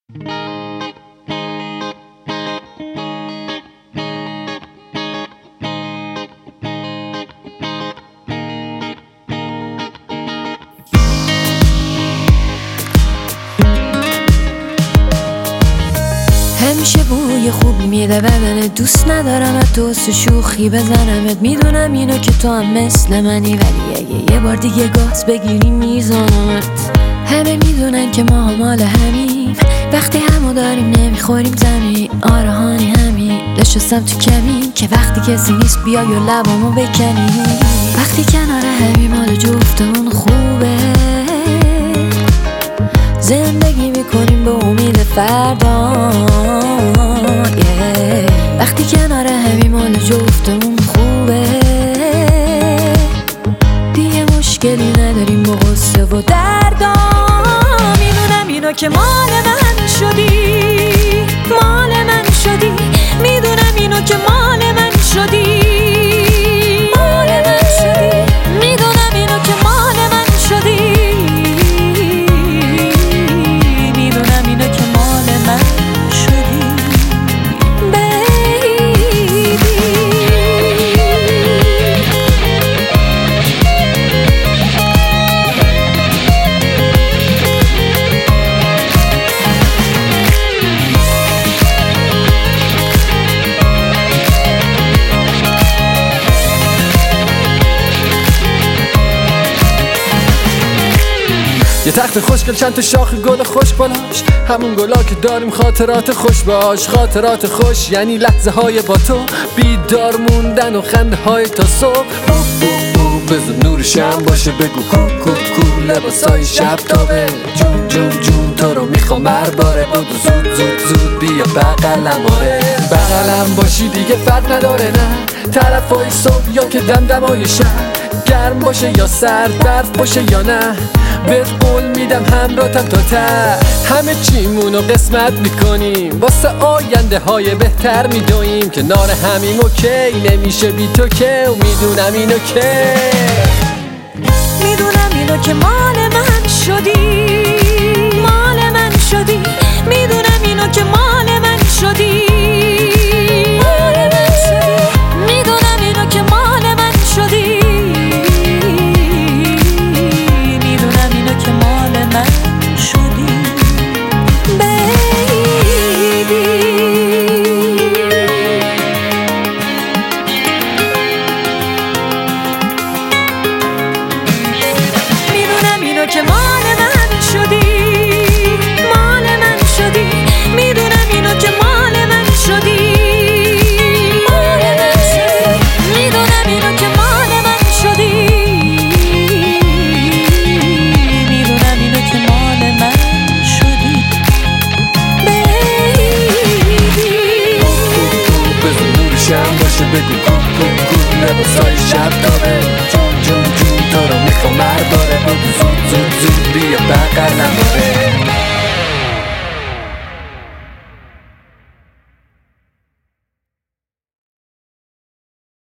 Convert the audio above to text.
همیشه بوی خوب میده بدن، دوست ندارم تو شوخی بزنمت. میدونم اینو که تو هم مثل منی، ولی اگه یه بار دیگه گاز بگیری میزنمت. همه میدونن که ما مال همیم، وقتی همو داریم نمیخوریم زمین. آره هانی همین نشستم تو کمین که وقتی کسی نیست بیای و لبامو بکنی. وقتی کنار همین مال جفتمون خوبه، زندگی میکنیم به امید فردا. وقتی کنار همین مال جفتمون خوبه، دیگه مشکلی نداریم با غصه و دردا. میدونم اینو که مال من شدی، مال من شدی. میدونم اینو که مال من شدی، مال من شدی. میدونم اینو که مال من شدی، میدونم اینو که مال من شدی یه تخت خوشگل چند تا شاخ گل خوش بالاش، همون گلا که داریم خاطرات خوش باش. خاطرات خوش یعنی لحظه های با تو، بیدار موندن و خنده های تا صبح. بذار نور شم باشه بگو کو کو کو، لباسای شب تابه. جون جون جون تو رو میخوام هر باره، بودو زود زود زود بیا بغلم. آره بغلم باشی دیگه فرق نداره، نه طرفای صبح یا که دمدمای شب. گرم باشه یا سرد، برف باشه یا نه، بهت قول میدم همراهتم تا ته. همه چیمونو قسمت میکنیم، واسه آینده های بهتر میدویم. کنار همیم اوکی نمیشه بی تو که، و میدونم اینو که، میدونم اینو که مال من شدی، مال من شدی. میدونم اینو که مال من شدی، مال من شدی. میدونم اینو که مال من شدی، میدونم اینو که مال من شدی بیبی. میدونم اینو که مال من شدی، مال من شدی. میدونم اینو که مال من شدی، مال من شدی. میدونم اینو که مال من شدی، میدونم اینو که مال من شدی بیبی. بذار نور شم باشه بگو کو کو کو، لباسای شب تابه. جون جون جون تو رو میخوام هر باره، بودو زود